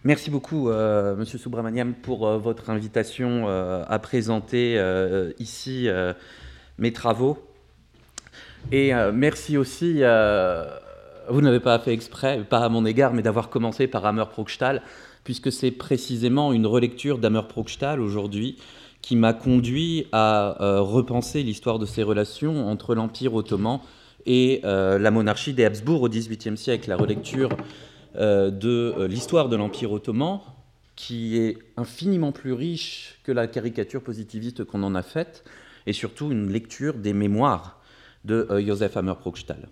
Merci beaucoup, Monsieur Subramaniam, pour votre invitation à présenter ici mes travaux. Et merci aussi, vous n'avez pas fait exprès, pas à mon égard, mais d'avoir commencé par Hammer Prokschtal, puisque c'est précisément une relecture d'Hammer Prokschtal aujourd'hui qui m'a conduit à repenser l'histoire de ces relations entre l'Empire ottoman et la monarchie des Habsbourg au XVIIIe siècle. La relecture de l'histoire de l'Empire ottoman, qui est infiniment plus riche que la caricature positiviste qu'on en a faite, et surtout une lecture des mémoires de Joseph Hammer Prokschtal.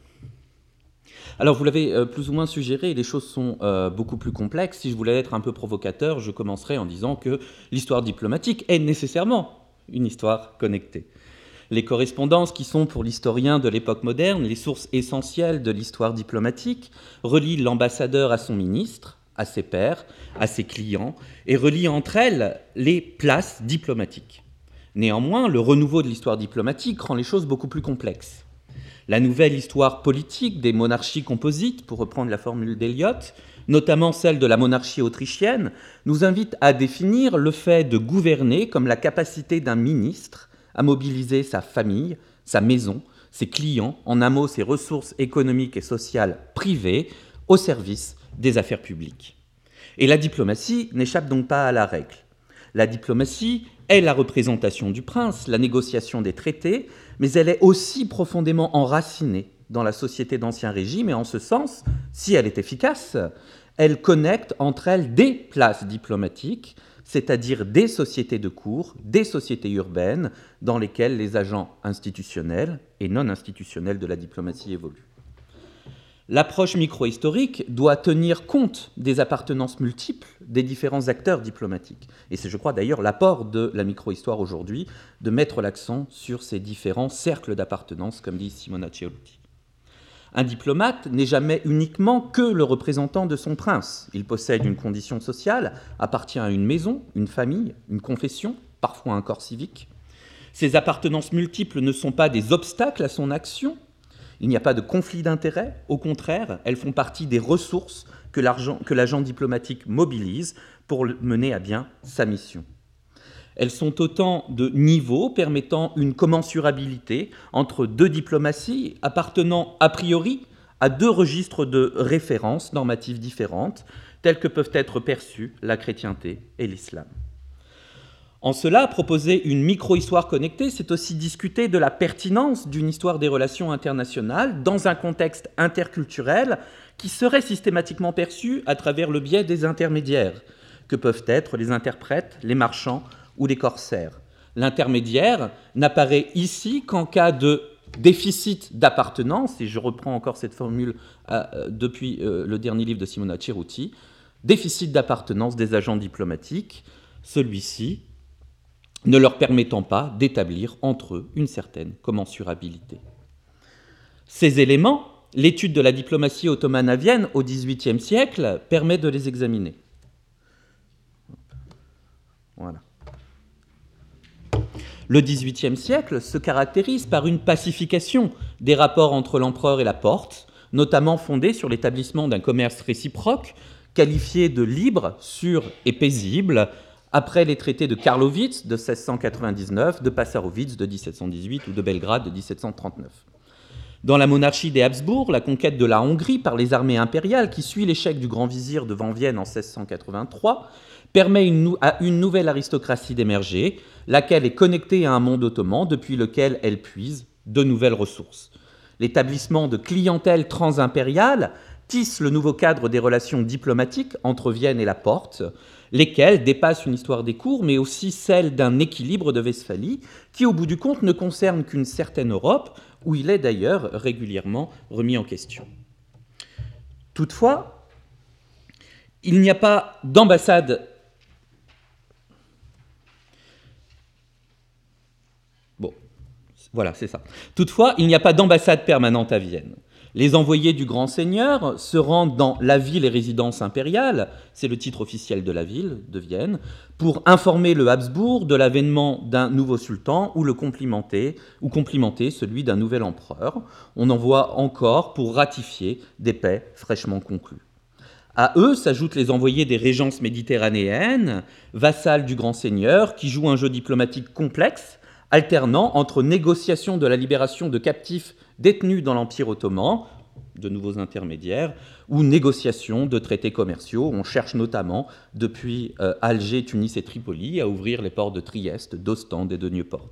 Alors, vous l'avez plus ou moins suggéré, les choses sont beaucoup plus complexes. Si je voulais être un peu provocateur, je commencerai en disant que l'histoire diplomatique est nécessairement une histoire connectée. Les correspondances qui sont pour l'historien de l'époque moderne les sources essentielles de l'histoire diplomatique relient l'ambassadeur à son ministre, à ses pairs, à ses clients, et relient entre elles les places diplomatiques. Néanmoins, le renouveau de l'histoire diplomatique rend les choses beaucoup plus complexes. La nouvelle histoire politique des monarchies composites, pour reprendre la formule d'Eliott, notamment celle de la monarchie autrichienne, nous invite à définir le fait de gouverner comme la capacité d'un ministre à mobiliser sa famille, sa maison, ses clients, en un mot ses ressources économiques et sociales privées, au service des affaires publiques. Et la diplomatie n'échappe donc pas à la règle. La diplomatie est la représentation du prince, la négociation des traités, mais elle est aussi profondément enracinée dans la société d'Ancien Régime, et en ce sens, si elle est efficace, elle connecte entre elles des places diplomatiques, c'est-à-dire des sociétés de cour, des sociétés urbaines, dans lesquelles les agents institutionnels et non institutionnels de la diplomatie évoluent. L'approche micro-historique doit tenir compte des appartenances multiples des différents acteurs diplomatiques. Et c'est, je crois, d'ailleurs l'apport de la micro-histoire aujourd'hui, de mettre l'accent sur ces différents cercles d'appartenance, comme dit Simona Cerutti. Un diplomate n'est jamais uniquement que le représentant de son prince. Il possède une condition sociale, appartient à une maison, une famille, une confession, parfois un corps civique. Ces appartenances multiples ne sont pas des obstacles à son action. Il n'y a pas de conflit d'intérêts. Au contraire, elles font partie des ressources que l'agent diplomatique mobilise pour mener à bien sa mission. Elles sont autant de niveaux permettant une commensurabilité entre deux diplomaties appartenant a priori à deux registres de références normatives différentes, telles que peuvent être perçues la chrétienté et l'islam. En cela, proposer une micro-histoire connectée, c'est aussi discuter de la pertinence d'une histoire des relations internationales dans un contexte interculturel qui serait systématiquement perçu à travers le biais des intermédiaires, que peuvent être les interprètes, les marchands ou les corsaires. L'intermédiaire n'apparaît ici qu'en cas de déficit d'appartenance, et je reprends encore cette formule depuis le dernier livre de Simona Cerutti, déficit d'appartenance des agents diplomatiques, celui-ci ne leur permettant pas d'établir entre eux une certaine commensurabilité. Ces éléments, l'étude de la diplomatie ottomano-vienne au XVIIIe siècle permet de les examiner. Voilà. Le XVIIIe siècle se caractérise par une pacification des rapports entre l'empereur et la Porte, notamment fondée sur l'établissement d'un commerce réciproque, qualifié de libre, sûr et paisible, après les traités de Karlowitz de 1699, de Passarowitz de 1718 ou de Belgrade de 1739. Dans la monarchie des Habsbourg, la conquête de la Hongrie par les armées impériales, qui suit l'échec du grand vizir devant Vienne en 1683, permet à une nouvelle aristocratie d'émerger, laquelle est connectée à un monde ottoman depuis lequel elle puise de nouvelles ressources. L'établissement de clientèles transimpériales tisse le nouveau cadre des relations diplomatiques entre Vienne et la Porte, lesquelles dépassent une histoire des cours, mais aussi celle d'un équilibre de Westphalie, qui au bout du compte ne concerne qu'une certaine Europe, où il est d'ailleurs régulièrement remis en question. Toutefois, il n'y a pas d'ambassade. Bon, voilà, c'est ça. Toutefois, il n'y a pas d'ambassade permanente à Vienne. Les envoyés du grand seigneur se rendent dans la ville et résidence impériale, c'est le titre officiel de la ville de Vienne, pour informer le Habsbourg de l'avènement d'un nouveau sultan ou complimenter celui d'un nouvel empereur. On envoie encore pour ratifier des paix fraîchement conclues. À eux s'ajoutent les envoyés des régences méditerranéennes, vassales du grand seigneur, qui jouent un jeu diplomatique complexe, alternant entre négociation de la libération de captifs détenus dans l'Empire ottoman, de nouveaux intermédiaires, ou négociation de traités commerciaux. On cherche notamment, depuis Alger, Tunis et Tripoli, à ouvrir les ports de Trieste, d'Ostende et de Nieuport.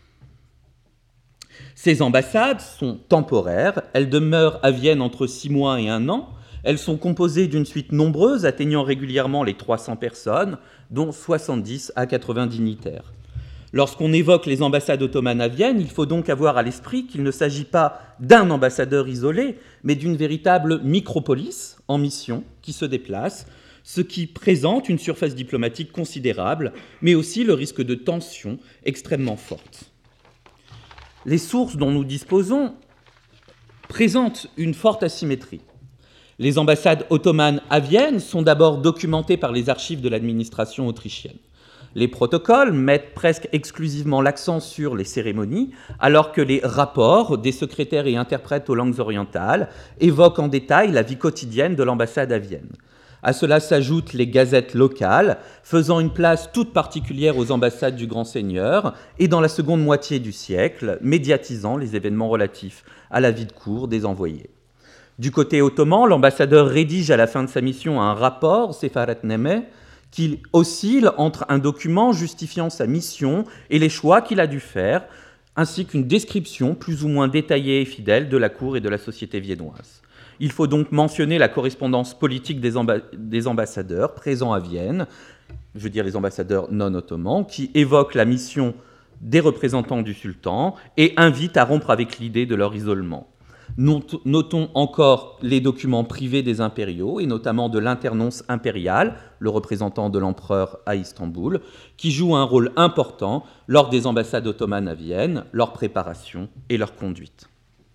Ces ambassades sont temporaires, elles demeurent à Vienne entre 6 mois et 1 an, elles sont composées d'une suite nombreuse, atteignant régulièrement les 300 personnes, dont 70 à 80 dignitaires. Lorsqu'on évoque les ambassades ottomanes à Vienne, il faut donc avoir à l'esprit qu'il ne s'agit pas d'un ambassadeur isolé, mais d'une véritable micropolis en mission qui se déplace, ce qui présente une surface diplomatique considérable, mais aussi le risque de tensions extrêmement fortes. Les sources dont nous disposons présentent une forte asymétrie. Les ambassades ottomanes à Vienne sont d'abord documentées par les archives de l'administration autrichienne. Les protocoles mettent presque exclusivement l'accent sur les cérémonies, alors que les rapports des secrétaires et interprètes aux langues orientales évoquent en détail la vie quotidienne de l'ambassade à Vienne. À cela s'ajoutent les gazettes locales, faisant une place toute particulière aux ambassades du grand seigneur, et dans la seconde moitié du siècle, médiatisant les événements relatifs à la vie de cour des envoyés. Du côté ottoman, l'ambassadeur rédige à la fin de sa mission un rapport, Sefaretnameh, qui oscille entre un document justifiant sa mission et les choix qu'il a dû faire, ainsi qu'une description plus ou moins détaillée et fidèle de la cour et de la société viennoise. Il faut donc mentionner la correspondance politique des ambassadeurs présents à Vienne, je veux dire les ambassadeurs non ottomans, qui évoquent la mission des représentants du sultan et invitent à rompre avec l'idée de leur isolement. Notons encore les documents privés des impériaux, et notamment de l'internonce impérial, le représentant de l'empereur à Istanbul, qui joue un rôle important lors des ambassades ottomanes à Vienne, leur préparation et leur conduite.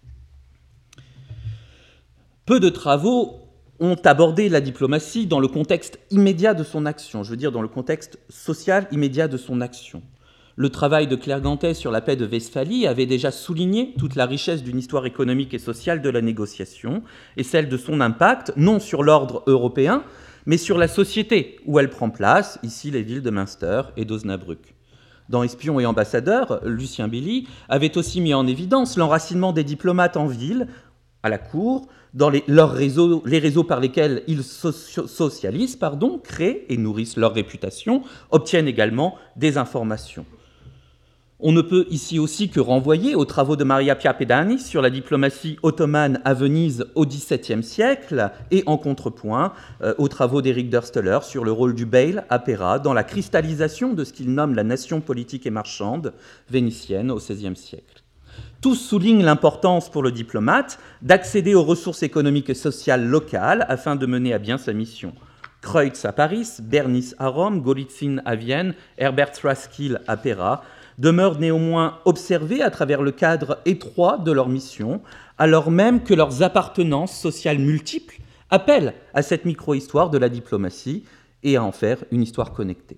Peu de travaux ont abordé la diplomatie dans le contexte immédiat de son action, je veux dire dans le contexte social immédiat de son action. Le travail de Claire Gantet sur la paix de Westphalie avait déjà souligné toute la richesse d'une histoire économique et sociale de la négociation et celle de son impact, non sur l'ordre européen, mais sur la société où elle prend place, ici les villes de Münster et d'Osnabrück. Dans Espions et ambassadeurs, Lucien Billy avait aussi mis en évidence l'enracinement des diplomates en ville, à la cour, dans les réseaux par lesquels ils socialisent, créent et nourrissent leur réputation, obtiennent également des informations. On ne peut ici aussi que renvoyer aux travaux de Maria Pia Pedani sur la diplomatie ottomane à Venise au XVIIe siècle et en contrepoint aux travaux d'Éric Dersteler sur le rôle du Beil à Pera dans la cristallisation de ce qu'il nomme la nation politique et marchande vénitienne au XVIe siècle. Tous soulignent l'importance pour le diplomate d'accéder aux ressources économiques et sociales locales afin de mener à bien sa mission. Kreutz à Paris, Bernis à Rome, Golitsyn à Vienne, Herbert Raskil à Pera demeurent néanmoins observés à travers le cadre étroit de leur mission, alors même que leurs appartenances sociales multiples appellent à cette micro-histoire de la diplomatie et à en faire une histoire connectée.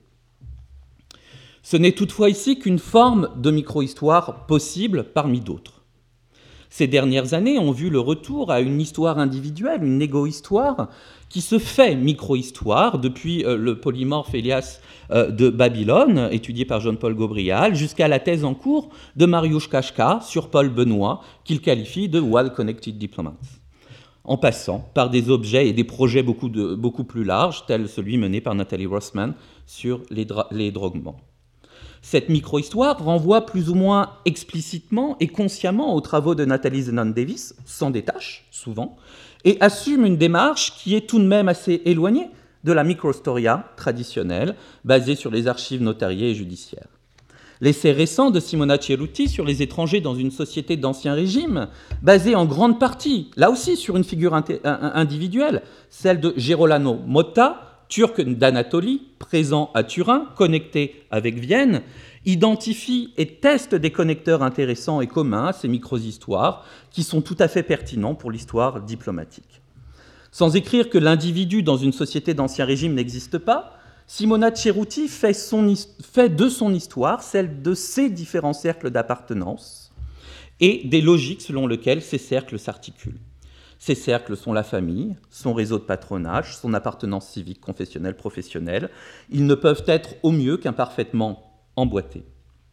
Ce n'est toutefois ici qu'une forme de micro-histoire possible parmi d'autres. Ces dernières années ont vu le retour à une histoire individuelle, une égo-histoire, qui se fait micro-histoire depuis le polymorphe Elias de Babylone, étudié par Jean-Paul Gaubrial, jusqu'à la thèse en cours de Mariusz Kaszka sur Paul Benoît, qu'il qualifie de well-connected diplomats, en passant par des objets et des projets beaucoup plus larges, tels celui mené par Nathalie Rossman sur les droguements. Cette micro-histoire renvoie plus ou moins explicitement et consciemment aux travaux de Nathalie Zenon-Davis, s'en détache souvent, et assume une démarche qui est tout de même assez éloignée de la microstoria traditionnelle, basée sur les archives notariées et judiciaires. L'essai récent de Simona Cerutti sur les étrangers dans une société d'Ancien Régime, basé en grande partie, là aussi, sur une figure individuelle, celle de Gerolano Motta, turc d'Anatolie, présent à Turin, connecté avec Vienne, identifie et teste des connecteurs intéressants et communs à ces micro-histoires qui sont tout à fait pertinents pour l'histoire diplomatique. Sans écrire que l'individu dans une société d'Ancien Régime n'existe pas, Simona Cerutti fait de son histoire celle de ses différents cercles d'appartenance et des logiques selon lesquelles ces cercles s'articulent. Ces cercles sont la famille, son réseau de patronage, son appartenance civique, confessionnelle, professionnelle. Ils ne peuvent être au mieux qu'imparfaitement emboîtés.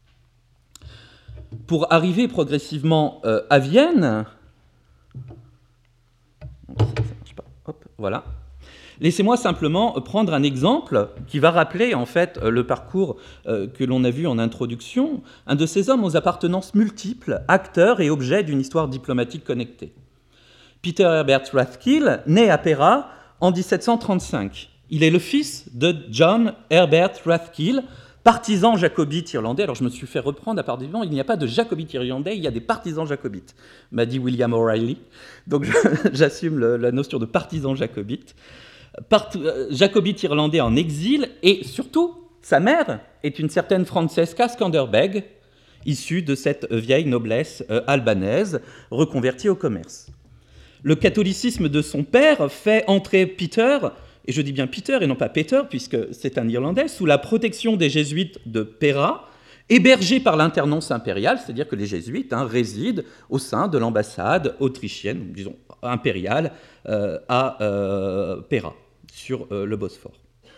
Pour arriver progressivement à Vienne, ça marche pas. Hop, voilà. Laissez-moi simplement prendre un exemple qui va rappeler en fait le parcours que l'on a vu en introduction, un de ces hommes aux appartenances multiples, acteurs et objets d'une histoire diplomatique connectée. Peter Herbert Rathkill, né à Pera en 1735. Il est le fils de John Herbert Rathkill, partisan jacobite irlandais. Alors je me suis fait reprendre à part du vent, il n'y a pas de jacobite irlandais, il y a des partisans jacobites, m'a dit William O'Reilly. Donc j'assume la notion de partisan jacobite. Jacobite irlandais en exil, et surtout, sa mère est une certaine Francesca Skanderbeg, issue de cette vieille noblesse albanaise, reconvertie au commerce. Le catholicisme de son père fait entrer Peter, et je dis bien Peter et non pas Peter, puisque c'est un Irlandais, sous la protection des jésuites de Pera, hébergés par l'internonce impériale, c'est-à-dire que les jésuites résident au sein de l'ambassade autrichienne, disons impériale, à Pera, sur le Bosphore.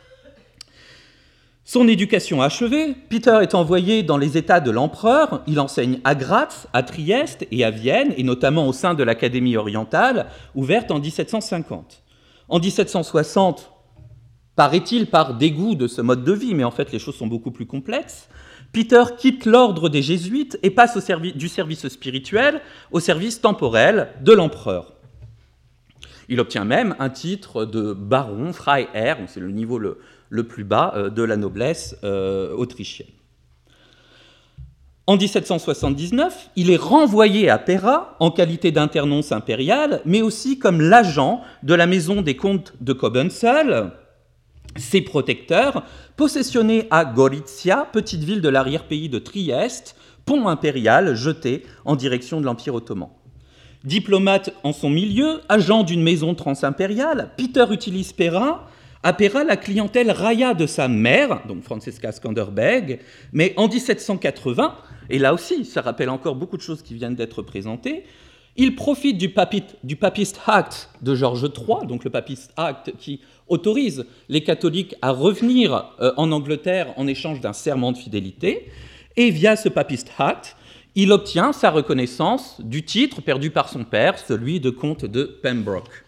Son éducation achevée, Peter est envoyé dans les États de l'empereur. Il enseigne à Graz, à Trieste et à Vienne, et notamment au sein de l'Académie orientale, ouverte en 1750. En 1760, paraît-il par dégoût de ce mode de vie, mais en fait les choses sont beaucoup plus complexes, Peter quitte l'ordre des jésuites et passe du service spirituel au service temporel de l'empereur. Il obtient même un titre de baron, Freiherr, c'est le niveau le plus bas de la noblesse autrichienne. En 1779, il est renvoyé à Pera en qualité d'internonce impériale, mais aussi comme l'agent de la maison des comtes de Cobenzl, ses protecteurs, possessionnés à Gorizia, petite ville de l'arrière-pays de Trieste, pont impérial jeté en direction de l'Empire ottoman. Diplomate en son milieu, agent d'une maison transimpériale, Peter utilise Pera. À Pera, la clientèle railla de sa mère, donc Francesca Skanderbeg, mais en 1780, et là aussi, ça rappelle encore beaucoup de choses qui viennent d'être présentées, il profite du Papist Act de George III, donc le Papist Act qui autorise les catholiques à revenir en Angleterre en échange d'un serment de fidélité, et via ce Papist Act, il obtient sa reconnaissance du titre perdu par son père, celui de comte de Pembroke.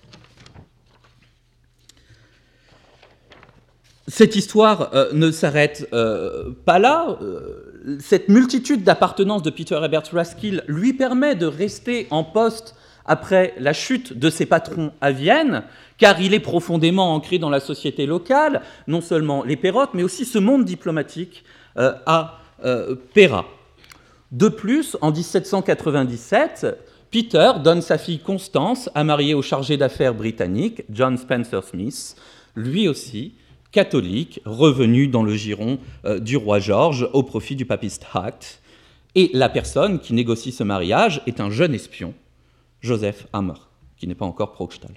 Cette histoire ne s'arrête pas là. Cette multitude d'appartenances de Peter Herbert Rathkill lui permet de rester en poste après la chute de ses patrons à Vienne, car il est profondément ancré dans la société locale, non seulement les Pérotes, mais aussi ce monde diplomatique à Pera. De plus, en 1797, Peter donne sa fille Constance à marier au chargé d'affaires britannique, John Spencer Smith, lui aussi catholique, revenu dans le giron du roi George au profit du Papist Act. Et la personne qui négocie ce mariage est un jeune espion, Joseph Hammer, qui n'est pas encore Prokstall.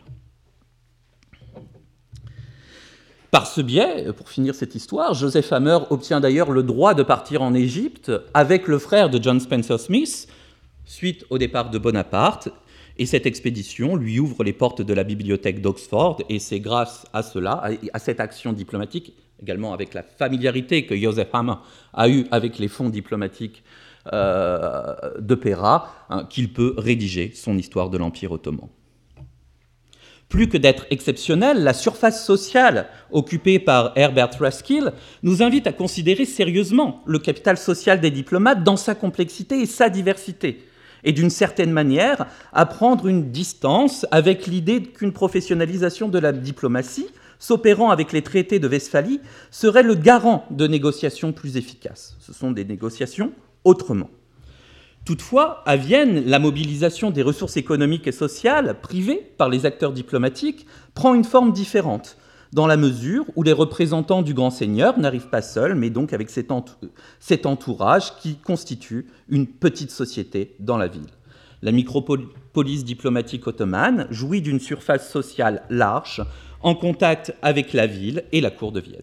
Par ce biais, pour finir cette histoire, Joseph Hammer obtient d'ailleurs le droit de partir en Égypte avec le frère de John Spencer Smith, suite au départ de Bonaparte, et cette expédition lui ouvre les portes de la bibliothèque d'Oxford, et c'est grâce à cela, à cette action diplomatique, également avec la familiarité que Joseph Hammer a eue avec les fonds diplomatiques de Pera, qu'il peut rédiger son histoire de l'Empire ottoman. Plus que d'être exceptionnelle, la surface sociale occupée par Herbert Rathkill nous invite à considérer sérieusement le capital social des diplomates dans sa complexité et sa diversité, et d'une certaine manière à prendre une distance avec l'idée qu'une professionnalisation de la diplomatie, s'opérant avec les traités de Westphalie, serait le garant de négociations plus efficaces. Ce sont des négociations autrement. Toutefois, à Vienne, la mobilisation des ressources économiques et sociales privées par les acteurs diplomatiques prend une forme différente, dans la mesure où les représentants du grand seigneur n'arrivent pas seuls, mais donc avec cet entourage qui constitue une petite société dans la ville. La micropolis diplomatique ottomane jouit d'une surface sociale large, en contact avec la ville et la cour de Vienne.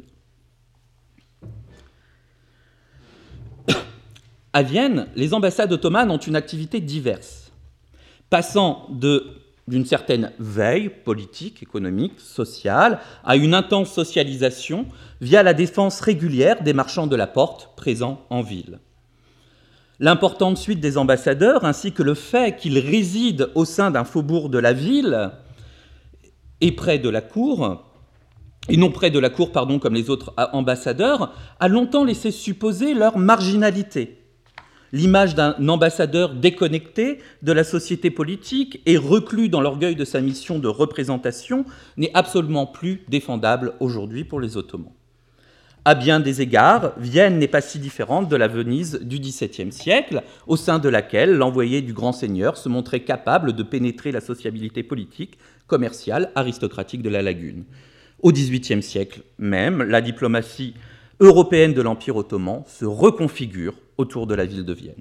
À Vienne, les ambassades ottomanes ont une activité diverse, passant de d'une certaine veille politique, économique, sociale, à une intense socialisation via la défense régulière des marchands de la porte présents en ville. L'importante suite des ambassadeurs, ainsi que le fait qu'ils résident au sein d'un faubourg de la ville et près de la cour, et non près de la cour, comme les autres ambassadeurs, a longtemps laissé supposer leur marginalité. L'image d'un ambassadeur déconnecté de la société politique et reclus dans l'orgueil de sa mission de représentation n'est absolument plus défendable aujourd'hui pour les Ottomans. À bien des égards, Vienne n'est pas si différente de la Venise du XVIIe siècle, au sein de laquelle l'envoyé du grand seigneur se montrait capable de pénétrer la sociabilité politique, commerciale, aristocratique de la Lagune. Au XVIIIe siècle même, la diplomatie européenne de l'Empire ottoman se reconfigure autour de la ville de Vienne.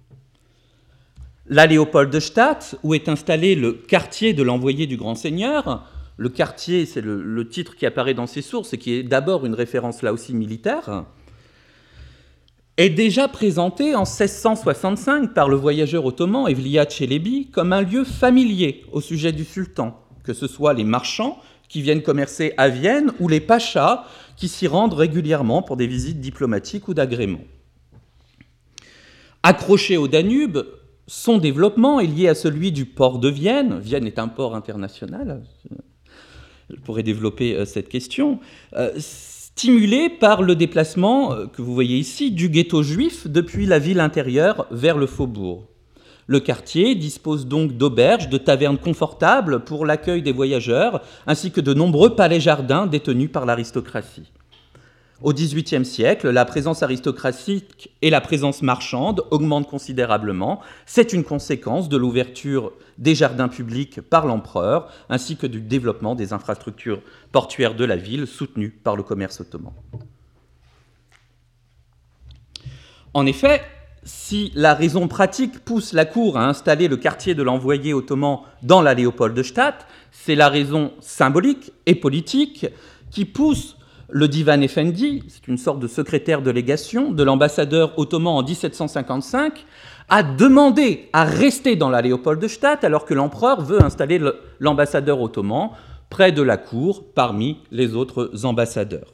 La Léopoldstadt, où est installé le quartier de l'envoyé du grand seigneur, le quartier, c'est le titre qui apparaît dans ces sources et qui est d'abord une référence là aussi militaire, est déjà présenté en 1665 par le voyageur ottoman Evliya Çelebi comme un lieu familier au sujet du sultan, que ce soit les marchands qui viennent commercer à Vienne ou les pachas qui s'y rendent régulièrement pour des visites diplomatiques ou d'agrément. Accroché au Danube, son développement est lié à celui du port de Vienne. Vienne est un port international. Je pourrais développer cette question. Stimulé par le déplacement que vous voyez ici du ghetto juif depuis la ville intérieure vers le faubourg. Le quartier dispose donc d'auberges, de tavernes confortables pour l'accueil des voyageurs, ainsi que de nombreux palais-jardins détenus par l'aristocratie. Au XVIIIe siècle, la présence aristocratique et la présence marchande augmentent considérablement. C'est une conséquence de l'ouverture des jardins publics par l'empereur, ainsi que du développement des infrastructures portuaires de la ville, soutenues par le commerce ottoman. En effet, si la raison pratique pousse la cour à installer le quartier de l'envoyé ottoman dans la Léopoldstadt, c'est la raison symbolique et politique qui pousse le Divan Efendi, c'est une sorte de secrétaire de légation de l'ambassadeur ottoman en 1755, a demandé à rester dans la Léopoldstadt alors que l'empereur veut installer l'ambassadeur ottoman près de la cour parmi les autres ambassadeurs.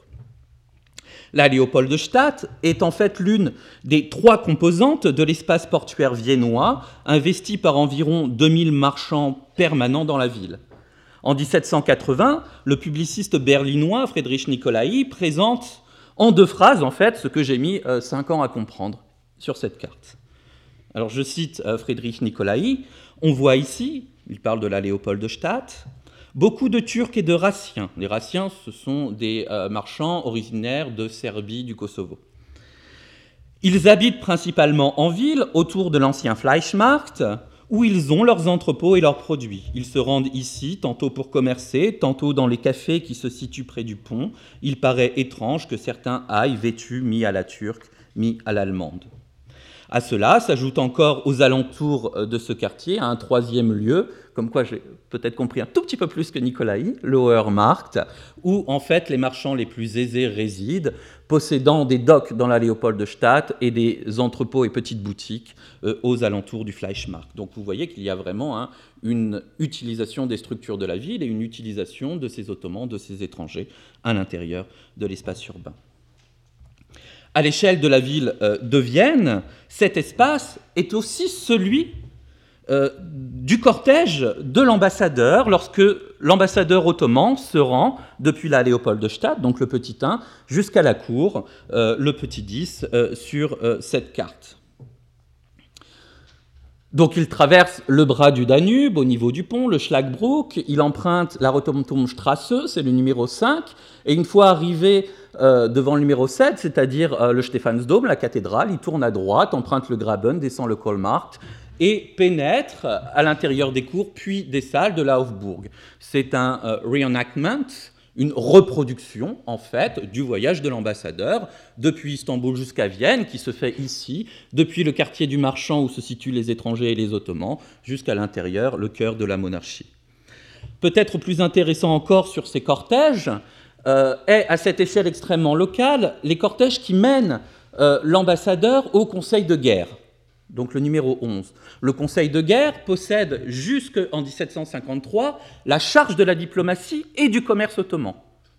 La Léopoldstadt est en fait l'une des 3 composantes de l'espace portuaire viennois, investi par environ 2000 marchands permanents dans la ville. En 1780, le publiciste berlinois Friedrich Nicolai présente en 2 phrases, en fait, ce que j'ai mis 5 ans à comprendre sur cette carte. Alors, je cite Friedrich Nicolai. On voit ici, il parle de la Léopoldstadt, beaucoup de Turcs et de Raciens. Les Raciens, ce sont des marchands originaires de Serbie, du Kosovo. Ils habitent principalement en ville, autour de l'ancien Fleischmarkt, où ils ont leurs entrepôts et leurs produits. Ils se rendent ici, tantôt pour commercer, tantôt dans les cafés qui se situent près du pont. Il paraît étrange que certains aillent vêtus mis à la turque, mis à l'allemande. À cela s'ajoute encore aux alentours de ce quartier un 3e lieu, comme quoi j'ai peut-être compris un tout petit peu plus que Nicolai, le Hohermarkt, où en fait les marchands les plus aisés résident, possédant des docks dans la Léopoldstadt et des entrepôts et petites boutiques aux alentours du Fleischmarkt. Donc vous voyez qu'il y a vraiment une utilisation des structures de la ville et une utilisation de ces Ottomans, de ces étrangers à l'intérieur de l'espace urbain. À l'échelle de la ville de Vienne, cet espace est aussi celui du cortège de l'ambassadeur lorsque l'ambassadeur ottoman se rend depuis la Léopoldstadt, donc le petit 1, jusqu'à la cour, le petit 10, sur cette carte. Donc il traverse le bras du Danube au niveau du pont, le Schlagbruck, il emprunte la Rotenturmstrasse, c'est le numéro 5, et une fois arrivé devant le numéro 7, c'est-à-dire le Stephansdom, la cathédrale, il tourne à droite, emprunte le Graben, descend le Kohlmarkt, et pénètre à l'intérieur des cours, puis des salles de la Hofburg. C'est un reenactment, une reproduction, en fait, du voyage de l'ambassadeur depuis Istanbul jusqu'à Vienne, qui se fait ici, depuis le quartier du Marchand où se situent les étrangers et les Ottomans, jusqu'à l'intérieur, le cœur de la monarchie. Peut-être plus intéressant encore sur ces cortèges est, à cette échelle extrêmement locale, les cortèges qui mènent l'ambassadeur au conseil de guerre. donc le numéro 11. Le Conseil de guerre possède jusqu'en 1753 la charge de la diplomatie et du commerce ottoman.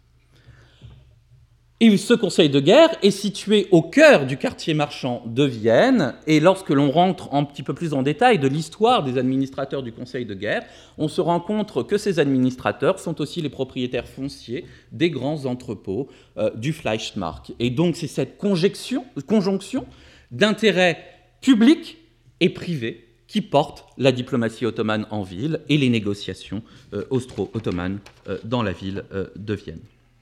Et ce conseil de guerre est situé au cœur du quartier marchand de Vienne, et lorsque l'on rentre un petit peu plus en détail de l'histoire des administrateurs du conseil de guerre, on se rend compte que ces administrateurs sont aussi les propriétaires fonciers des grands entrepôts du Fleischmarkt. Et donc c'est cette conjonction d'intérêts publics et privés qui porte la diplomatie ottomane en ville et les négociations austro-ottomanes dans la ville de Vienne.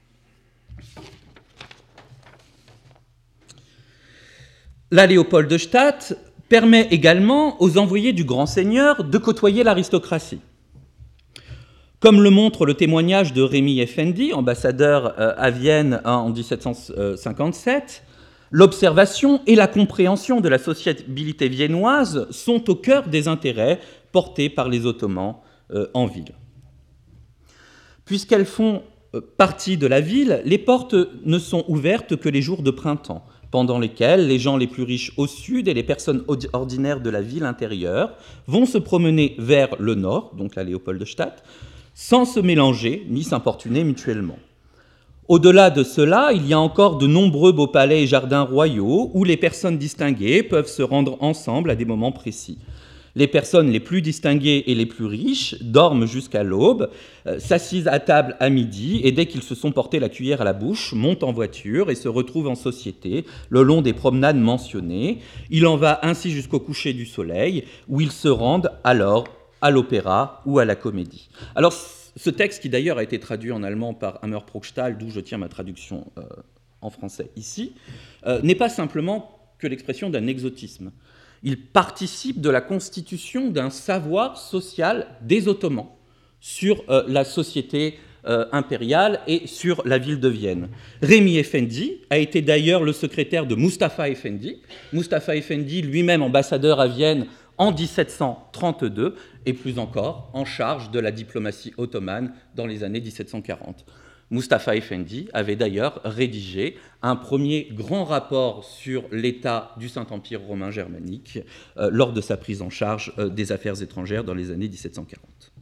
La Léopoldstadt permet également aux envoyés du grand seigneur de côtoyer l'aristocratie. Comme le montre le témoignage de Rémy Effendi, ambassadeur à Vienne en 1757, l'observation et la compréhension de la sociabilité viennoise sont au cœur des intérêts portés par les Ottomans en ville. Puisqu'elles font partie de la ville, les portes ne sont ouvertes que les jours de printemps, pendant lesquels les gens les plus riches au sud et les personnes ordinaires de la ville intérieure vont se promener vers le nord, donc la Léopoldstadt, sans se mélanger ni s'importuner mutuellement. Au-delà de cela, il y a encore de nombreux beaux palais et jardins royaux où les personnes distinguées peuvent se rendre ensemble à des moments précis. Les personnes les plus distinguées et les plus riches dorment jusqu'à l'aube, s'assisent à table à midi et dès qu'ils se sont portés la cuillère à la bouche, montent en voiture et se retrouvent en société le long des promenades mentionnées. Il en va ainsi jusqu'au coucher du soleil où ils se rendent alors à l'opéra ou à la comédie. Alors ce texte, qui d'ailleurs a été traduit en allemand par Hammer Progstall, d'où je tiens ma traduction en français ici, n'est pas simplement que l'expression d'un exotisme. Il participe de la constitution d'un savoir social des Ottomans sur la société impériale et sur la ville de Vienne. Rémy Effendi a été d'ailleurs le secrétaire de Mustapha Effendi. Mustapha Effendi, lui-même ambassadeur à Vienne en 1732, et plus encore en charge de la diplomatie ottomane dans les années 1740. Mustapha Effendi avait d'ailleurs rédigé un premier grand rapport sur l'état du Saint-Empire romain germanique lors de sa prise en charge des affaires étrangères dans les années 1740.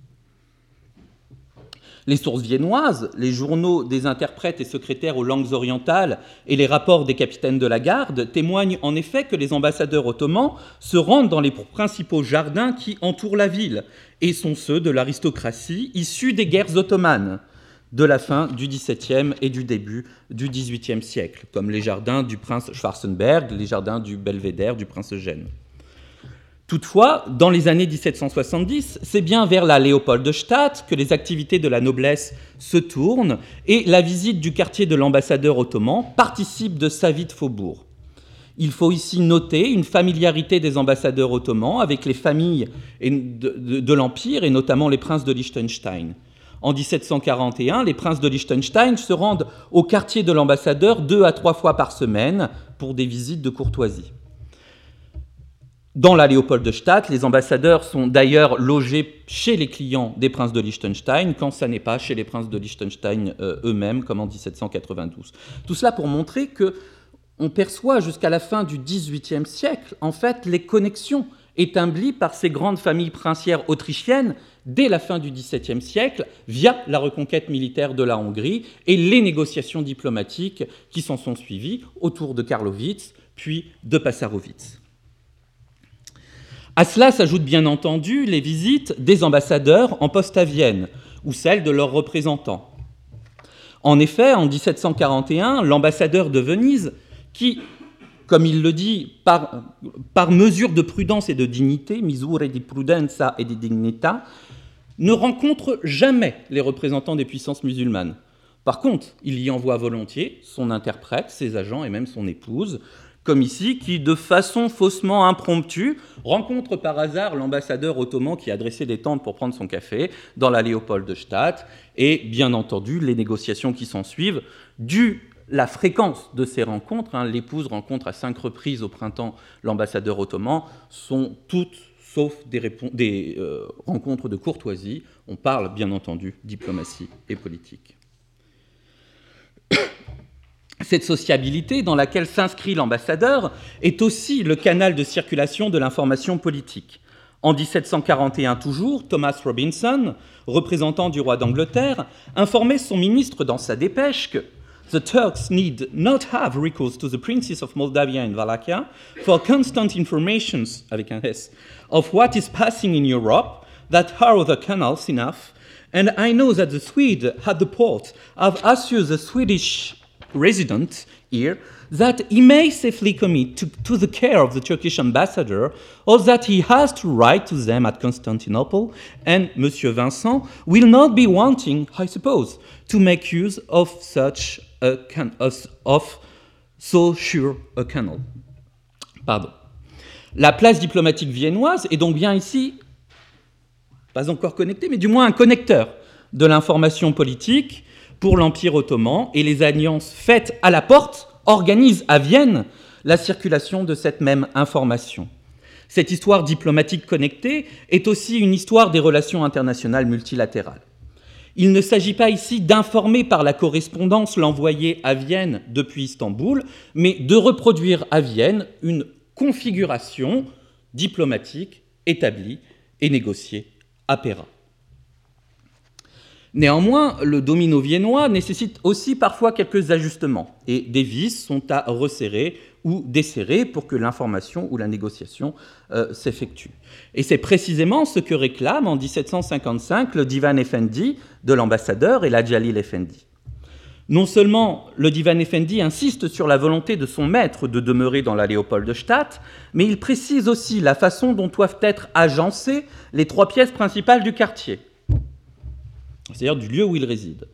Les sources viennoises, les journaux des interprètes et secrétaires aux langues orientales et les rapports des capitaines de la garde témoignent en effet que les ambassadeurs ottomans se rendent dans les principaux jardins qui entourent la ville et sont ceux de l'aristocratie issue des guerres ottomanes de la fin du XVIIe et du début du XVIIIe siècle, comme les jardins du prince Schwarzenberg, les jardins du Belvédère du prince Eugène. Toutefois, dans les années 1770, c'est bien vers la Léopoldstadt que les activités de la noblesse se tournent et la visite du quartier de l'ambassadeur ottoman participe de sa vie de faubourg. Il faut ici noter une familiarité des ambassadeurs ottomans avec les familles de l'Empire et notamment les princes de Liechtenstein. En 1741, les princes de Liechtenstein se rendent au quartier de l'ambassadeur 2 à 3 fois par semaine pour des visites de courtoisie. Dans la Léopoldstadt, les ambassadeurs sont d'ailleurs logés chez les clients des princes de Liechtenstein, quand ça n'est pas chez les princes de Liechtenstein eux-mêmes, comme en 1792. Tout cela pour montrer qu'on perçoit jusqu'à la fin du XVIIIe siècle, en fait, les connexions établies par ces grandes familles princières autrichiennes dès la fin du XVIIe siècle, via la reconquête militaire de la Hongrie et les négociations diplomatiques qui s'en sont suivies autour de Karlowitz, puis de Passarowitz. À cela s'ajoutent bien entendu les visites des ambassadeurs en poste à Vienne ou celles de leurs représentants. En effet, en 1741, l'ambassadeur de Venise, qui, comme il le dit, par mesure de prudence et de dignité, misure di prudenza e di dignità, ne rencontre jamais les représentants des puissances musulmanes. Par contre, il y envoie volontiers son interprète, ses agents et même son épouse, comme ici, qui, de façon faussement impromptue, rencontre par hasard l'ambassadeur ottoman qui a dressé des tentes pour prendre son café dans la Léopoldstadt, et bien entendu, les négociations qui s'en suivent, dû la fréquence de ces rencontres, l'épouse rencontre à 5 reprises au printemps l'ambassadeur ottoman, sont toutes sauf des rencontres de courtoisie. On parle bien entendu diplomatie et politique. Cette sociabilité dans laquelle s'inscrit l'ambassadeur est aussi le canal de circulation de l'information politique. En 1741 toujours, Thomas Robinson, représentant du roi d'Angleterre, informait son ministre dans sa dépêche que The Turks need not have recourse to the princes of Moldavia and Wallachia for constant informations, avec un S, of what is passing in Europe, that are other canals enough, and I know that the Swedes at the port have assured the Swedish resident here that he may safely commit to the care of the Turkish ambassador, or that he has to write to them at Constantinople, and Monsieur Vincent will not be wanting, I suppose, to make use of such of so sure a canal. Pardon. La place diplomatique viennoise est donc bien ici, pas encore connectée, mais du moins un connecteur de l'information politique pour l'Empire ottoman, et les alliances faites à la porte organisent à Vienne la circulation de cette même information. Cette histoire diplomatique connectée est aussi une histoire des relations internationales multilatérales. Il ne s'agit pas ici d'informer par la correspondance l'envoyé à Vienne depuis Istanbul, mais de reproduire à Vienne une configuration diplomatique établie et négociée à Péra. Néanmoins, le domino viennois nécessite aussi parfois quelques ajustements, et des vis sont à resserrer ou desserrer pour que l'information ou la négociation s'effectue. Et c'est précisément ce que réclame en 1755 le Divan Effendi de l'ambassadeur et la Jalil Effendi. Non seulement le Divan Effendi insiste sur la volonté de son maître de demeurer dans la Léopoldstadt, mais il précise aussi la façon dont doivent être agencées les 3 pièces principales du quartier, c'est-à-dire du lieu où il réside.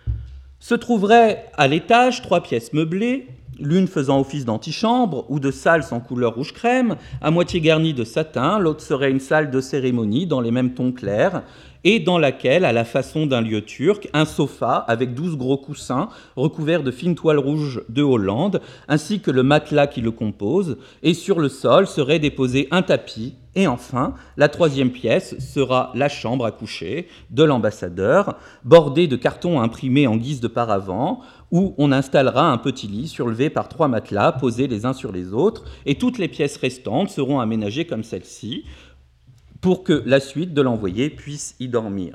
Se trouveraient à l'étage 3 pièces meublées, l'une faisant office d'antichambre ou de salle sans couleur rouge crème, à moitié garnie de satin, l'autre serait une salle de cérémonie dans les mêmes tons clairs, et dans laquelle, à la façon d'un lieu turc, un sofa avec 12 gros coussins recouverts de fines toiles rouges de Hollande, ainsi que le matelas qui le compose, et sur le sol serait déposé un tapis. Et enfin, la 3e pièce sera la chambre à coucher de l'ambassadeur, bordée de cartons imprimés en guise de paravent, où on installera un petit lit surlevé par 3 matelas posés les uns sur les autres, et toutes les pièces restantes seront aménagées comme celle-ci, pour que la suite de l'envoyé puisse y dormir.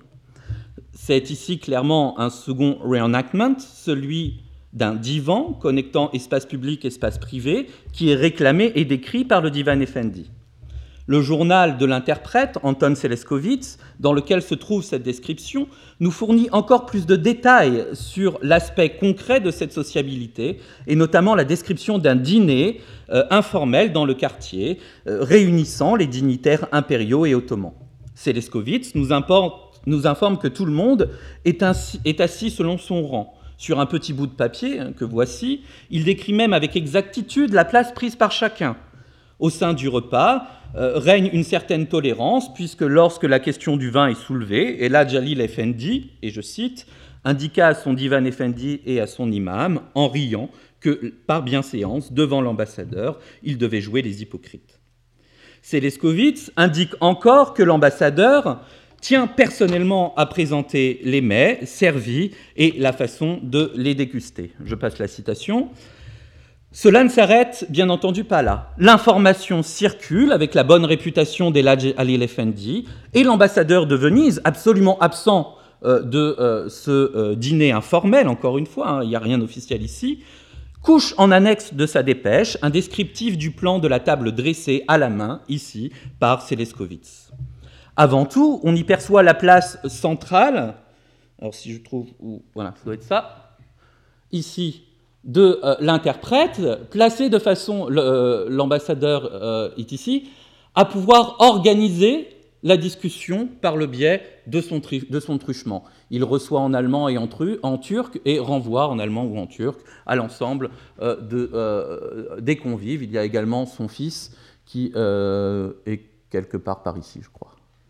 C'est ici clairement un second reenactment, celui d'un divan connectant espace public et espace privé, qui est réclamé et décrit par le Divan Effendi. Le journal de l'interprète, Anton Seleskovitz, dans lequel se trouve cette description, nous fournit encore plus de détails sur l'aspect concret de cette sociabilité, et notamment la description d'un dîner informel dans le quartier, réunissant les dignitaires impériaux et ottomans. Seleskovitz nous informe que tout le monde est assis selon son rang. Sur un petit bout de papier, que voici, il décrit même avec exactitude la place prise par chacun. Au sein du repas, règne une certaine tolérance, puisque lorsque la question du vin est soulevée, et là Jalil Effendi, et je cite, indiqua à son Divan Effendi et à son imam, en riant, que par bienséance, devant l'ambassadeur, il devait jouer les hypocrites. Seleskovitz indique encore que l'ambassadeur tient personnellement à présenter les mets servis et la façon de les déguster. Je passe la citation. Cela ne s'arrête bien entendu pas là. L'information circule avec la bonne réputation d'Ela Jalil Effendi, et l'ambassadeur de Venise, absolument absent de ce dîner informel, encore une fois, il n'y a rien d'officiel ici, couche en annexe de sa dépêche un descriptif du plan de la table dressée à la main, ici, par Seleskovitz. Avant tout, on y perçoit la place centrale, alors si je trouve, voilà, ça doit être ça, ici, de l'interprète, placé de façon, l'ambassadeur est ici, à pouvoir organiser la discussion par le biais de son truchement. Il reçoit en allemand et en turc et renvoie en allemand ou en turc à l'ensemble des convives. Il y a également son fils qui est quelque part par ici, je crois.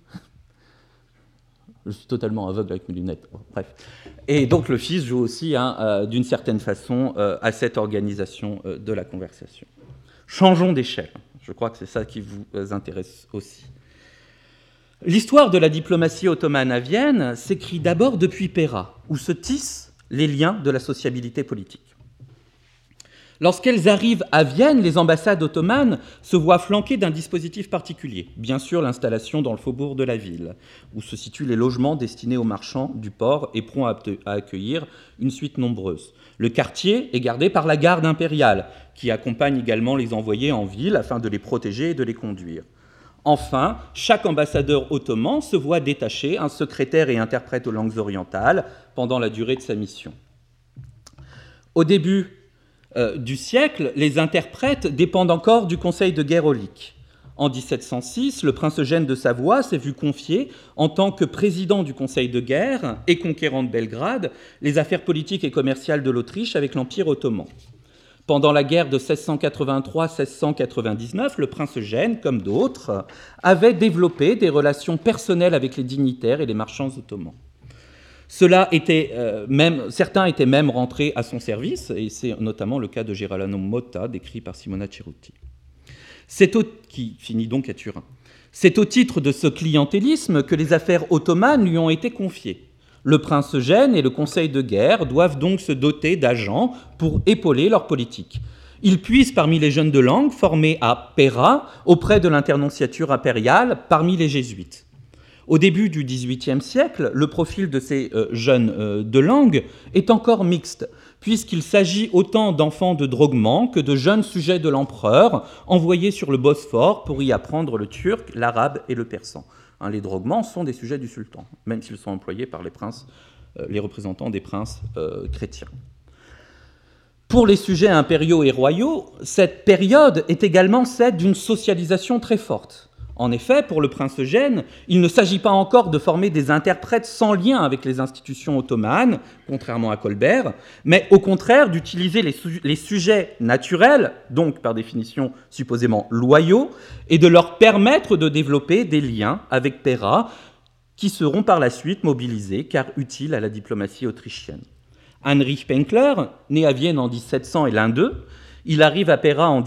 Je suis totalement aveugle avec mes lunettes. Bref. Et donc le fils joue aussi, d'une certaine façon, à cette organisation de la conversation. Changeons d'échelle. Je crois que c'est ça qui vous intéresse aussi. L'histoire de la diplomatie ottomane à Vienne s'écrit d'abord depuis Péra, où se tissent les liens de la sociabilité politique. Lorsqu'elles arrivent à Vienne, les ambassades ottomanes se voient flanquées d'un dispositif particulier. Bien sûr, l'installation dans le faubourg de la ville, où se situent les logements destinés aux marchands du port et prompts à accueillir une suite nombreuse. Le quartier est gardé par la garde impériale, qui accompagne également les envoyés en ville afin de les protéger et de les conduire. Enfin, chaque ambassadeur ottoman se voit détacher un secrétaire et interprète aux langues orientales pendant la durée de sa mission. Au début du siècle, les interprètes dépendent encore du Conseil de guerre aulique. En 1706, le prince Eugène de Savoie s'est vu confier, en tant que président du Conseil de guerre et conquérant de Belgrade, les affaires politiques et commerciales de l'Autriche avec l'Empire ottoman. Pendant la guerre de 1683-1699, le prince Eugène, comme d'autres, avait développé des relations personnelles avec les dignitaires et les marchands ottomans. Certains étaient même rentrés à son service, et c'est notamment le cas de Girolamo Motta, décrit par Simona Cerutti, qui finit donc à Turin. C'est au titre de ce clientélisme que les affaires ottomanes lui ont été confiées. Le prince Eugène et le conseil de guerre doivent donc se doter d'agents pour épauler leur politique. Ils puisent parmi les jeunes de langue formés à Pera, auprès de l'internonciature impériale, parmi les jésuites. Au début du XVIIIe siècle, le profil de ces jeunes de langue est encore mixte, puisqu'il s'agit autant d'enfants de droguements que de jeunes sujets de l'empereur, envoyés sur le Bosphore pour y apprendre le turc, l'arabe et le persan. Les droguements sont des sujets du sultan, même s'ils sont employés par les princes, les représentants des princes chrétiens. Pour les sujets impériaux et royaux, cette période est également celle d'une socialisation très forte. En effet, pour le prince Eugène, il ne s'agit pas encore de former des interprètes sans lien avec les institutions ottomanes, contrairement à Colbert, mais au contraire d'utiliser les sujets naturels, donc par définition supposément loyaux, et de leur permettre de développer des liens avec Pera, qui seront par la suite mobilisés car utiles à la diplomatie autrichienne. Heinrich Penkler, né à Vienne en 1700 et l'un d'eux, il arrive à Pera en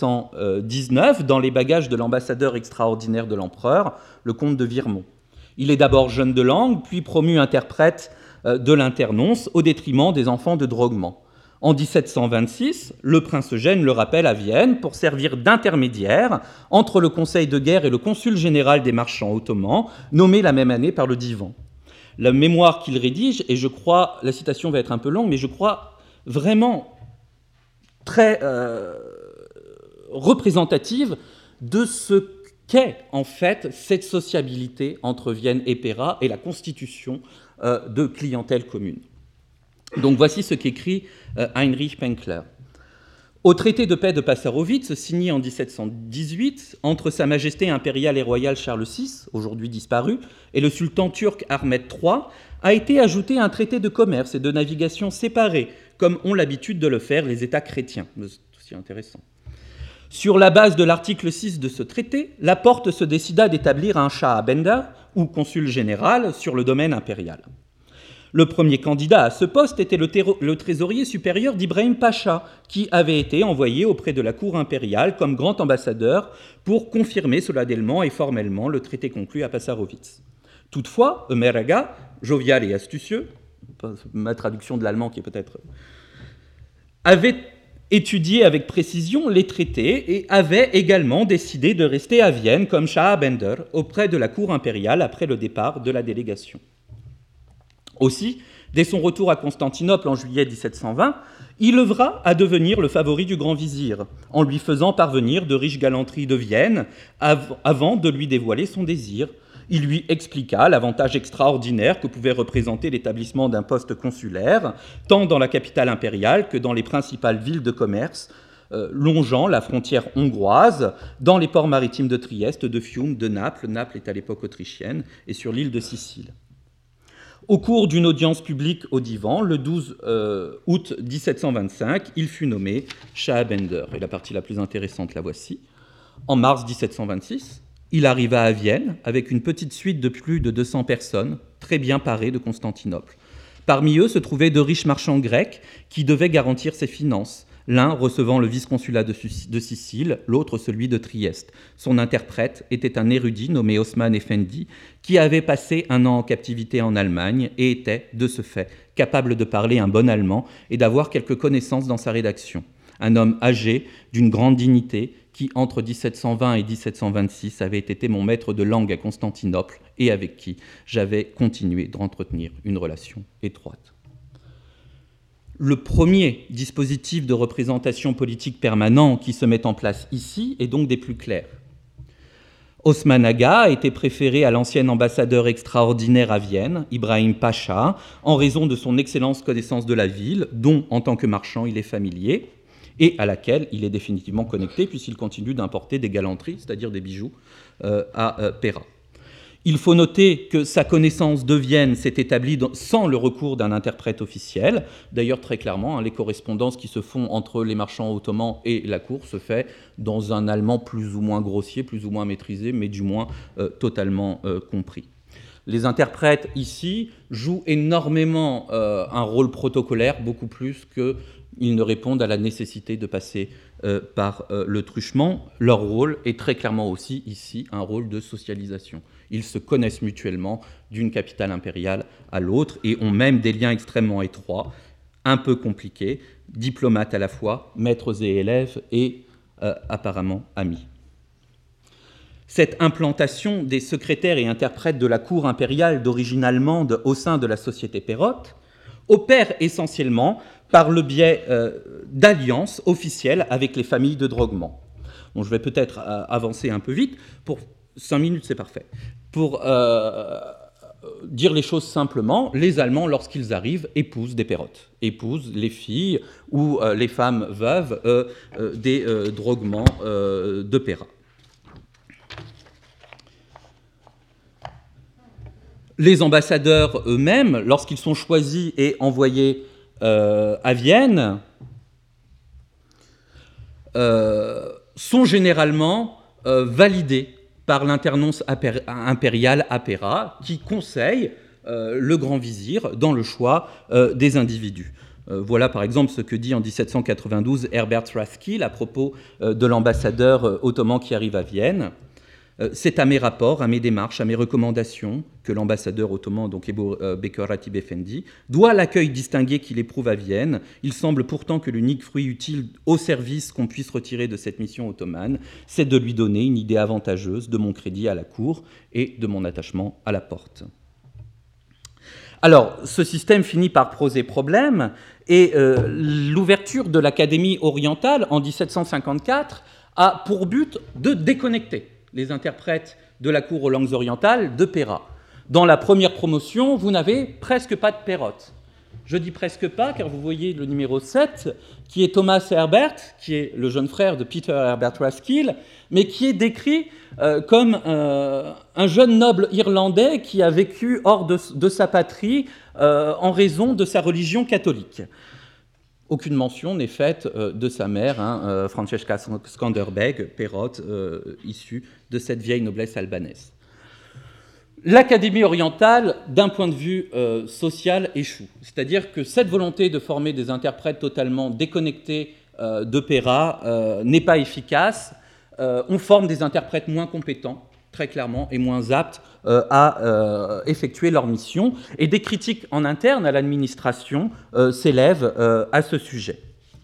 1719 dans les bagages de l'ambassadeur extraordinaire de l'empereur, le comte de Virmont. Il est d'abord jeune de langue, puis promu interprète de l'internonce au détriment des enfants de droguements. En 1726, le prince Eugène le rappelle à Vienne pour servir d'intermédiaire entre le conseil de guerre et le consul général des marchands ottomans, nommé la même année par le divan. La mémoire qu'il rédige, et je crois, la citation va être un peu longue, mais je crois vraiment très représentative de ce qu'est en fait cette sociabilité entre Vienne et Pera et la constitution de clientèle commune. Donc voici ce qu'écrit Heinrich Penkler. Au traité de paix de Passarowitz, signé en 1718 entre Sa Majesté impériale et royale Charles VI, aujourd'hui disparu, et le sultan turc Ahmed III, a été ajouté un traité de commerce et de navigation séparés, comme ont l'habitude de le faire les États chrétiens. C'est aussi intéressant. Sur la base de l'article 6 de ce traité, la Porte se décida d'établir un Shah Bender, ou consul général, sur le domaine impérial. Le premier candidat à ce poste était le trésorier supérieur d'Ibrahim Pacha, qui avait été envoyé auprès de la cour impériale comme grand ambassadeur pour confirmer solennellement et formellement le traité conclu à Passarowitz. Toutefois, Ömer Aga, jovial et astucieux, ma traduction de l'allemand qui est peut-être... avait étudié avec précision les traités et avait également décidé de rester à Vienne comme Shah Bender auprès de la cour impériale après le départ de la délégation. Aussi, dès son retour à Constantinople en juillet 1720, il œuvra à devenir le favori du grand vizir, en lui faisant parvenir de riches galanteries de Vienne avant de lui dévoiler son désir. Il lui expliqua l'avantage extraordinaire que pouvait représenter l'établissement d'un poste consulaire, tant dans la capitale impériale que dans les principales villes de commerce, longeant la frontière hongroise, dans les ports maritimes de Trieste, de Fiume, de Naples. Naples est à l'époque autrichienne, et sur l'île de Sicile. Au cours d'une audience publique au divan, le 12 août 1725, il fut nommé Shah Bender. Et la partie la plus intéressante, la voici. En mars 1726, il arriva à Vienne avec une petite suite de plus de 200 personnes, très bien parées de Constantinople. Parmi eux se trouvaient de riches marchands grecs qui devaient garantir ses finances, l'un recevant le vice-consulat de Sicile, l'autre celui de Trieste. Son interprète était un érudit nommé Osman Effendi, qui avait passé un an en captivité en Allemagne et était, de ce fait, capable de parler un bon allemand et d'avoir quelques connaissances dans sa rédaction. un homme âgé, d'une grande dignité, qui, entre 1720 et 1726, avait été mon maître de langue à Constantinople et avec qui j'avais continué d'entretenir une relation étroite. Le premier dispositif de représentation politique permanent qui se met en place ici est donc des plus clairs. Osman Aga a été préféré à l'ancien ambassadeur extraordinaire à Vienne, Ibrahim Pacha, en raison de son excellente connaissance de la ville, dont, en tant que marchand, il est familier, et à laquelle il est définitivement connecté, puisqu'il continue d'importer des galanteries, c'est-à-dire des bijoux, à Péra. Il faut noter que sa connaissance de Vienne s'est établie sans le recours d'un interprète officiel. D'ailleurs, très clairement, les correspondances qui se font entre les marchands ottomans et la cour se fait dans un allemand plus ou moins grossier, plus ou moins maîtrisé, mais du moins totalement compris. Les interprètes, ici, jouent énormément un rôle protocolaire, beaucoup plus qu'ils ne répondent à la nécessité de passer par le truchement. Leur rôle est très clairement aussi, ici, un rôle de socialisation. Ils se connaissent mutuellement d'une capitale impériale à l'autre et ont même des liens extrêmement étroits, un peu compliqués, diplomates à la fois, maîtres et élèves et apparemment amis. Cette implantation des secrétaires et interprètes de la cour impériale d'origine allemande au sein de la société pérote opère essentiellement par le biais d'alliances officielles avec les familles de droguement. Bon, je vais peut-être avancer un peu vite. Pour 5 minutes, c'est parfait. Pour dire les choses simplement, les Allemands, lorsqu'ils arrivent, épousent des pérotes, épousent les filles ou les femmes veuves des droguements de Péra. Les ambassadeurs eux-mêmes, lorsqu'ils sont choisis et envoyés à Vienne, sont généralement validés par l'internonce impériale à Péra, qui conseille le grand vizir dans le choix des individus. Voilà par exemple ce que dit en 1792 Herbert Raskil à propos de l'ambassadeur ottoman qui arrive à Vienne. C'est à mes rapports, à mes démarches, à mes recommandations que l'ambassadeur ottoman, donc Ebu Bekir Ratib Effendi, doit l'accueil distingué qu'il éprouve à Vienne. Il semble pourtant que l'unique fruit utile au service qu'on puisse retirer de cette mission ottomane, c'est de lui donner une idée avantageuse de mon crédit à la cour et de mon attachement à la porte. Alors, ce système finit par poser problème et l'ouverture de l'Académie orientale en 1754 a pour but de déconnecter les interprètes de la cour aux langues orientales de Péra. Dans la première promotion, vous n'avez presque pas de pérote. Je dis presque pas, car vous voyez le numéro 7, qui est Thomas Herbert, qui est le jeune frère de Peter Herbert Raskil, mais qui est décrit comme un jeune noble irlandais qui a vécu hors de sa patrie en raison de sa religion catholique. Aucune mention n'est faite de sa mère, Francesca Skanderbeg, pérote, issue de cette vieille noblesse albanaise. L'Académie orientale, d'un point de vue social, échoue. C'est-à-dire que cette volonté de former des interprètes totalement déconnectés de Péra n'est pas efficace. On forme des interprètes moins compétents, très clairement, et moins aptes à effectuer leur mission. Et des critiques en interne à l'administration s'élèvent à ce sujet.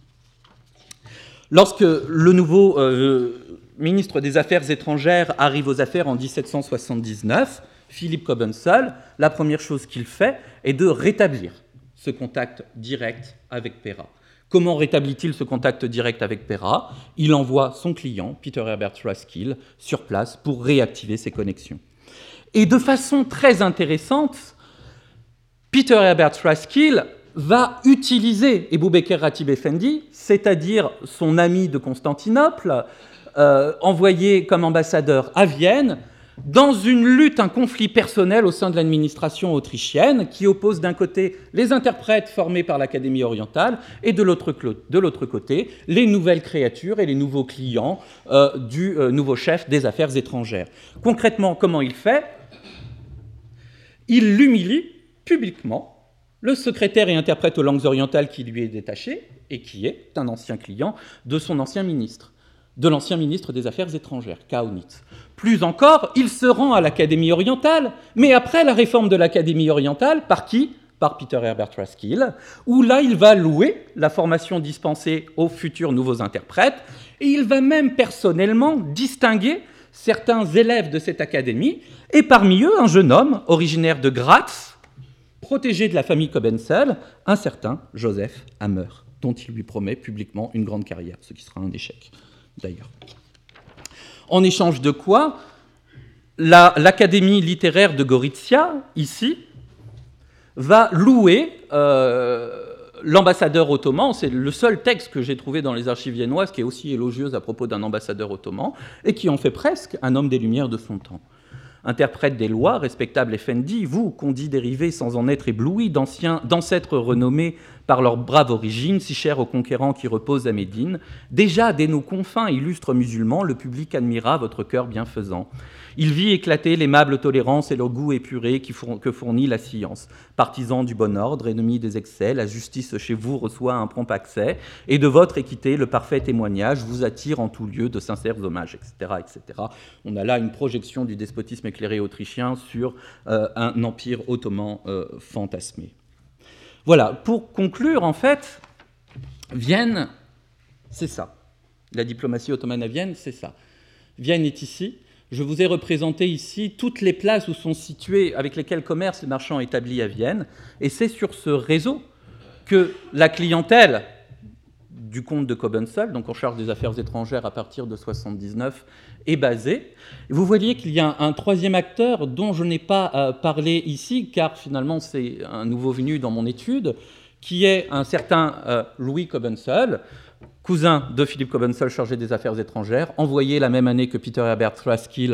Lorsque le nouveau ministre des Affaires étrangères arrive aux affaires en 1779, Philippe Cobensal, la première chose qu'il fait est de rétablir ce contact direct avec Péra. Comment rétablit-il ce contact direct avec Péra ? Il envoie son client, Peter Herbert Raskil, sur place pour réactiver ses connexions. Et de façon très intéressante, Peter Herbert Raskil va utiliser Ebu Bekir Ratib Effendi, c'est-à-dire son ami de Constantinople, envoyé comme ambassadeur à Vienne, dans une lutte, un conflit personnel au sein de l'administration autrichienne qui oppose d'un côté les interprètes formés par l'Académie orientale et de l'autre côté les nouvelles créatures et les nouveaux clients du nouveau chef des affaires étrangères. Concrètement, comment il fait ? Il l'humilie publiquement, le secrétaire et interprète aux langues orientales qui lui est détaché et qui est un ancien client de son ancien ministre, de l'ancien ministre des Affaires étrangères, Kaunitz. Plus encore, il se rend à l'Académie orientale, mais après la réforme de l'Académie orientale, par qui ? par Peter Herbert Raskill, où là, il va louer la formation dispensée aux futurs nouveaux interprètes, et il va même personnellement distinguer certains élèves de cette académie, et parmi eux, un jeune homme originaire de Graz, protégé de la famille Cobenzl, un certain Joseph Hammer, dont il lui promet publiquement une grande carrière, ce qui sera un échec, d'ailleurs. En échange de quoi, l'Académie littéraire de Gorizia, ici, va louer l'ambassadeur ottoman. C'est le seul texte que j'ai trouvé dans les archives viennoises qui est aussi élogieuse à propos d'un ambassadeur ottoman, et qui en fait presque un homme des Lumières de son temps. Interprète des lois, respectable Effendi, vous, qu'on dit dérivé sans en être ébloui, d'ancêtres renommés par leur brave origine, si chers aux conquérants qui reposent à Médine, déjà dès nos confins illustres musulmans, le public admira votre cœur bienfaisant. Il vit éclater l'aimable tolérance et le goût épuré que fournit la science. Partisan du bon ordre, ennemi des excès, la justice chez vous reçoit un prompt accès, et de votre équité, le parfait témoignage vous attire en tout lieu de sincères hommages, etc., etc. On a là une projection du despotisme éclairé autrichien sur un empire ottoman fantasmé. Voilà, pour conclure, en fait, Vienne, c'est ça. La diplomatie ottomane à Vienne, c'est ça. Vienne est ici. Je vous ai représenté ici toutes les places où sont situées, avec lesquelles commercent les marchands établis à Vienne. Et c'est sur ce réseau que la clientèle du comte de Cobenzl, donc en charge des affaires étrangères à partir de 1979, est basée. Vous voyez qu'il y a un troisième acteur dont je n'ai pas parlé ici, car finalement c'est un nouveau venu dans mon étude, qui est un certain Louis Cobenzl, cousin de Philippe Cobenzl, chargé des affaires étrangères, envoyé la même année que Peter Herbert Raskill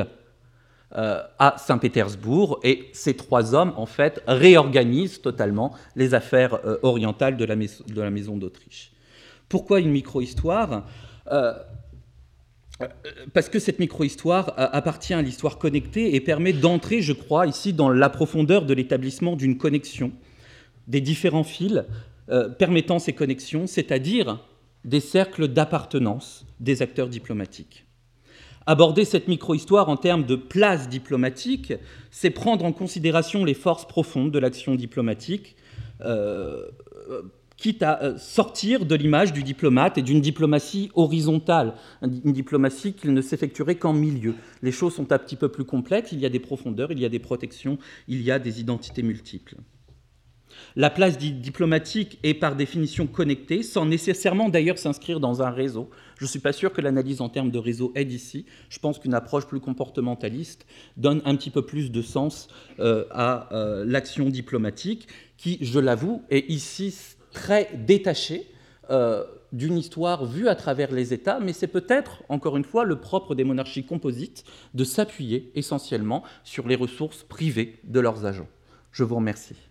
à Saint-Pétersbourg. Et ces trois hommes, en fait, réorganisent totalement les affaires orientales de la maison d'Autriche. Pourquoi une micro-histoire ? Parce que cette micro-histoire appartient à l'histoire connectée et permet d'entrer, je crois, ici dans la profondeur de l'établissement d'une connexion, des différents fils permettant ces connexions, c'est-à-dire des cercles d'appartenance des acteurs diplomatiques. Aborder cette micro-histoire en termes de place diplomatique, c'est prendre en considération les forces profondes de l'action diplomatique, quitte à sortir de l'image du diplomate et d'une diplomatie horizontale, une diplomatie qui ne s'effectuerait qu'en milieu. Les choses sont un petit peu plus complexes, il y a des profondeurs, il y a des protections, il y a des identités multiples. La place diplomatique est par définition connectée, sans nécessairement d'ailleurs s'inscrire dans un réseau. Je ne suis pas sûr que l'analyse en termes de réseau aide ici. Je pense qu'une approche plus comportementaliste donne un petit peu plus de sens à l'action diplomatique, qui, je l'avoue, est ici très détachée d'une histoire vue à travers les États, mais c'est peut-être, encore une fois, le propre des monarchies composites de s'appuyer essentiellement sur les ressources privées de leurs agents. Je vous remercie.